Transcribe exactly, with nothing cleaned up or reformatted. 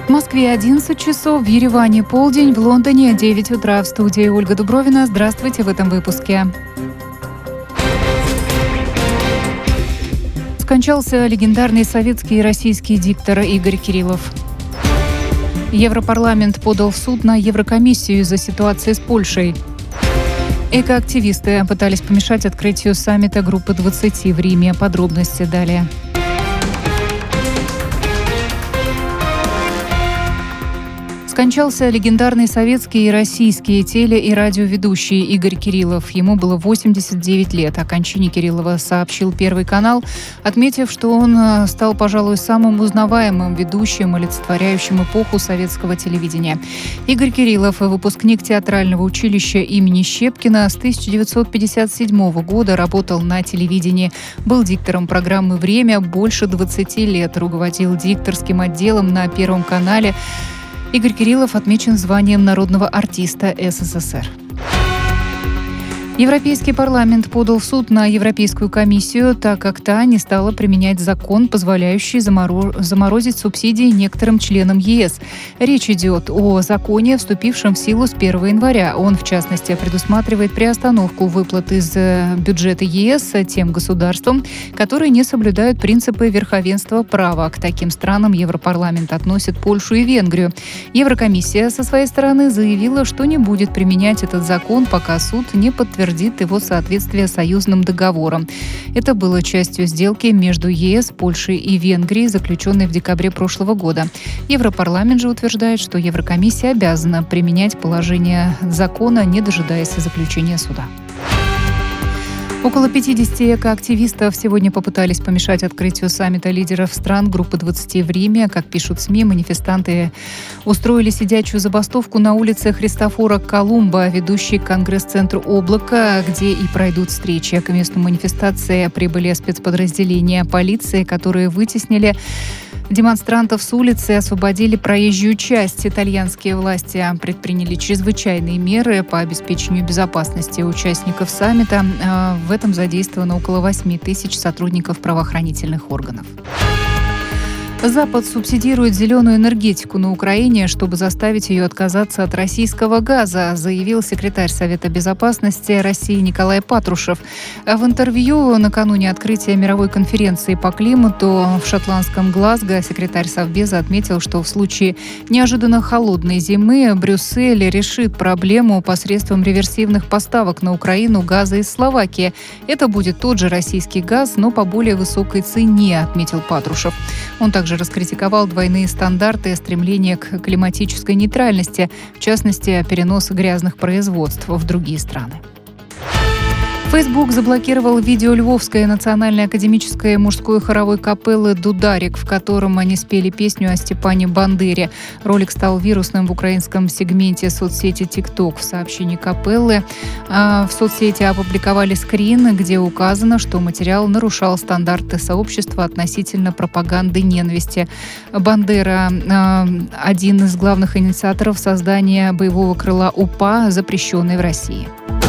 В Москве одиннадцать часов, в Ереване полдень, в Лондоне девять утра. В студии Ольга Дубровина. Здравствуйте в этом выпуске. Скончался легендарный советский и российский диктор Игорь Кириллов. Европарламент подал в суд на Еврокомиссию из-за ситуации с Польшей. Экоактивисты пытались помешать открытию саммита Группы двадцать в Риме. Подробности далее. Скончался легендарный советский и российский теле- и радиоведущий Игорь Кириллов. Ему было восемьдесят девять лет. О кончине Кириллова сообщил Первый канал, отметив, что он стал, пожалуй, самым узнаваемым ведущим, олицетворяющим эпоху советского телевидения. Игорь Кириллов, выпускник театрального училища имени Щепкина, с тысяча девятьсот пятьдесят седьмого года работал на телевидении. Был диктором программы «Время» больше двадцати лет. Руководил дикторским отделом на Первом канале. Игорь Кириллов отмечен званием народного артиста СССР. Европейский парламент подал в суд на Европейскую комиссию, так как та не стала применять закон, позволяющий заморозить субсидии некоторым членам ЕС. Речь идет о законе, вступившем в силу с первого января. Он, в частности, предусматривает приостановку выплат из бюджета ЕС тем государствам, которые не соблюдают принципы верховенства права. К таким странам Европарламент относит Польшу и Венгрию. Еврокомиссия со своей стороны заявила, что не будет применять этот закон, пока суд не подтвердит его соответствие союзным договорам. Это было частью сделки между ЕС, Польшей и Венгрией, заключенной в декабре прошлого года. Европарламент же утверждает, что Еврокомиссия обязана применять положение закона, не дожидаясь заключения суда. Около пятидесяти экоактивистов сегодня попытались помешать открытию саммита лидеров стран Группы двадцать в Риме. Как пишут СМИ, манифестанты устроили сидячую забастовку на улице Христофора Колумба, ведущей к Конгресс-центру «Облако», где и пройдут встречи. К месту манифестации прибыли спецподразделения полиции, которые вытеснили демонстрантов с улицы и освободили проезжую часть. Итальянские власти предприняли чрезвычайные меры по обеспечению безопасности участников саммита. В этом задействовано около восьми тысяч сотрудников правоохранительных органов. Запад субсидирует зеленую энергетику на Украине, чтобы заставить ее отказаться от российского газа, заявил секретарь Совета безопасности России Николай Патрушев. В интервью накануне открытия мировой конференции по климату в шотландском Глазго секретарь Совбеза отметил, что в случае неожиданно холодной зимы Брюссель решит проблему посредством реверсивных поставок на Украину газа из Словакии. Это будет тот же российский газ, но по более высокой цене, отметил Патрушев. Он также раскритиковал двойные стандарты и стремление к климатической нейтральности, в частности, перенос грязных производств в другие страны. Facebook заблокировал видео Львовской национальной академической мужской хоровой капеллы «Дударик», в котором они спели песню о Степане Бандере. Ролик стал вирусным в украинском сегменте соцсети TikTok. В сообщении капеллы э, в соцсети опубликовали скрин, где указано, что материал нарушал стандарты сообщества относительно пропаганды ненависти. Бандера э, – один из главных инициаторов создания боевого крыла УПА, запрещенной в России.